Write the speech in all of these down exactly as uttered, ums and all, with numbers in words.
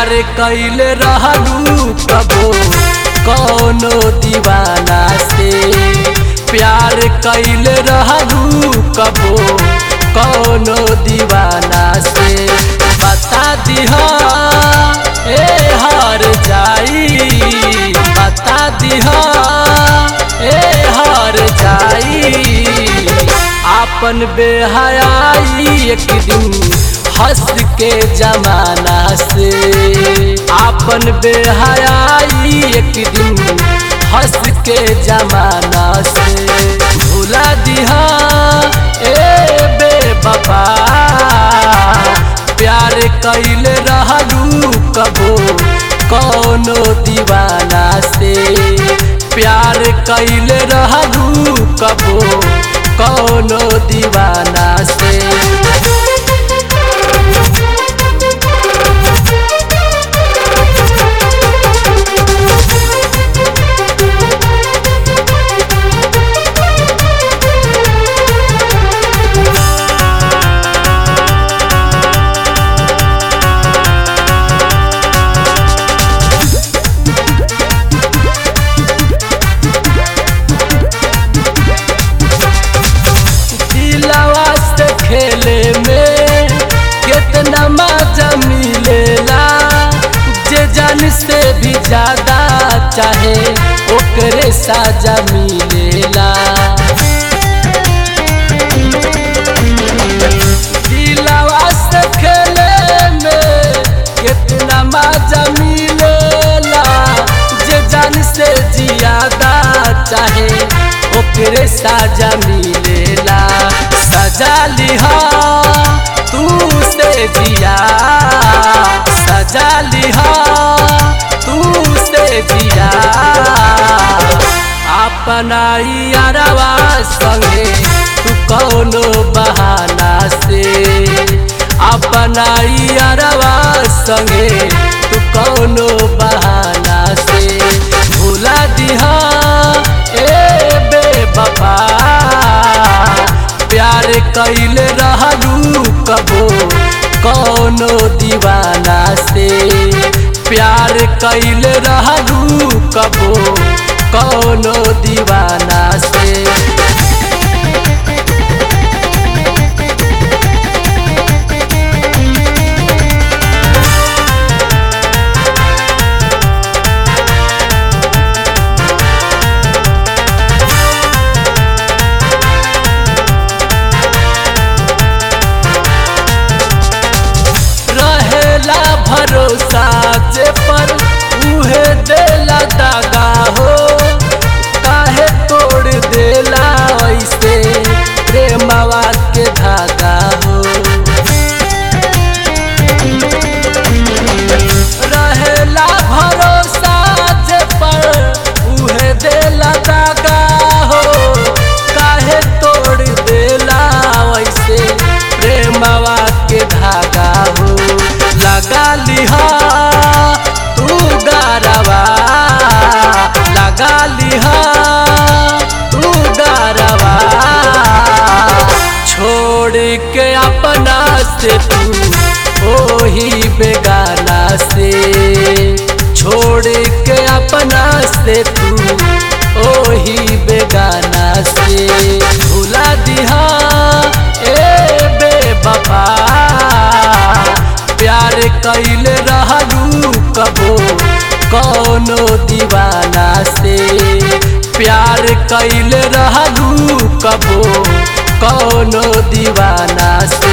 प्यार कैले रहलू कबो कौनो दीवाना से, प्यार कैले रहलू कबो कौनो दीवाना से। बता दिहा ए हार जाई, बता दिहा ए हार जाई। आपन बेहयाई एक दिन हंस के जमाना से, आपन बेहयाई एक दिन हंस के जमाना से। भुला दिहा ए बेवफा प्यार कैले रहलू कबो कौनो दीवाना से, प्यार कैले रहलू कबो कौनो दीवाना से। खेले में कितना मजा मिलेला, जे जान से भी ज्यादा चाहे ओकरे साजा मिलेला। दिलवा से खेले में कितना मजा मिलेला, जे जान से ज्यादा चाहे ओकरे साजा मिलेला। सजा लिहा तू से जिया, सजा लिहा तू से जिया। अपना यारवा संगे तू कौनो बहाना से, अपना यारवा संगे तू कौनो बहाना से। भुला दिहा ए बेवफा प्यार कैले रहलू कबो कौनो दीवाना से, प्यार कैले रहलू कबो कौनो दीवाना से। भरोसा जे पर उहे देला दागा हो, काहे तोड़ देला ऐसे प्रेमवा के धागा हो। रहेला भरोसा जे पर उहे देला दागा हो, काहे तोड़ देला ऐसे प्रेमवा के धागा हो। लगा लिहा तू गारवा, लगा लिहा तू गारवा। छोड़ के अपना से तू ओही बेगाना से, छोड़ के अपना से तू ओही बेगाना से। भुला दिहा ए बेवफा प्यार कैले रहलू कबो कौनो दीवाना से, प्यार कैले रहलू कबो कौनो दीवाना से।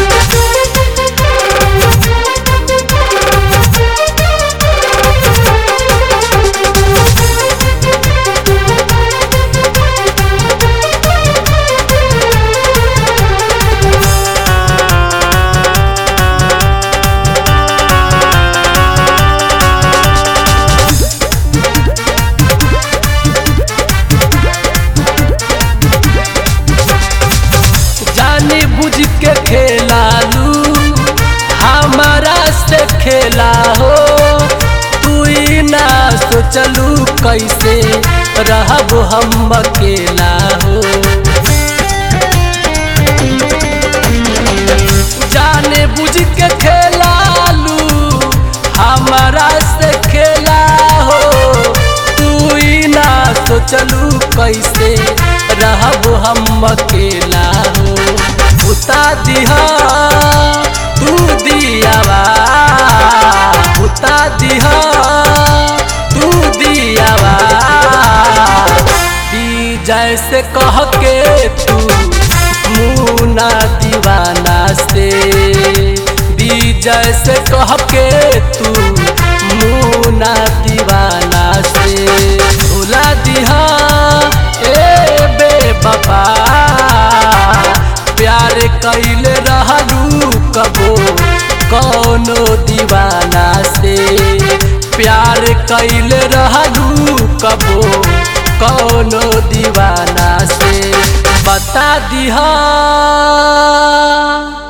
बुझ के खेलालू हमारा से खेला हो, तू ही ना सोचलू कैसे रहब हम अकेला हो। जाने बुझ के खेलालू हम सोचलू कैसे रहब हम अकेला हो। बुता दिहा तू दियावा, बुता दिहा तू दियावा, विजय से कह के तू मुना दीवाना से, विजय से कह के तू मुना दीवाना से भुला दिहा ए बेवफा, प्यार कैले रहलू कबो कौनो दीवाना से, प्यार कैले रहलू कबो कौनो दीवाना से, बता दिहा।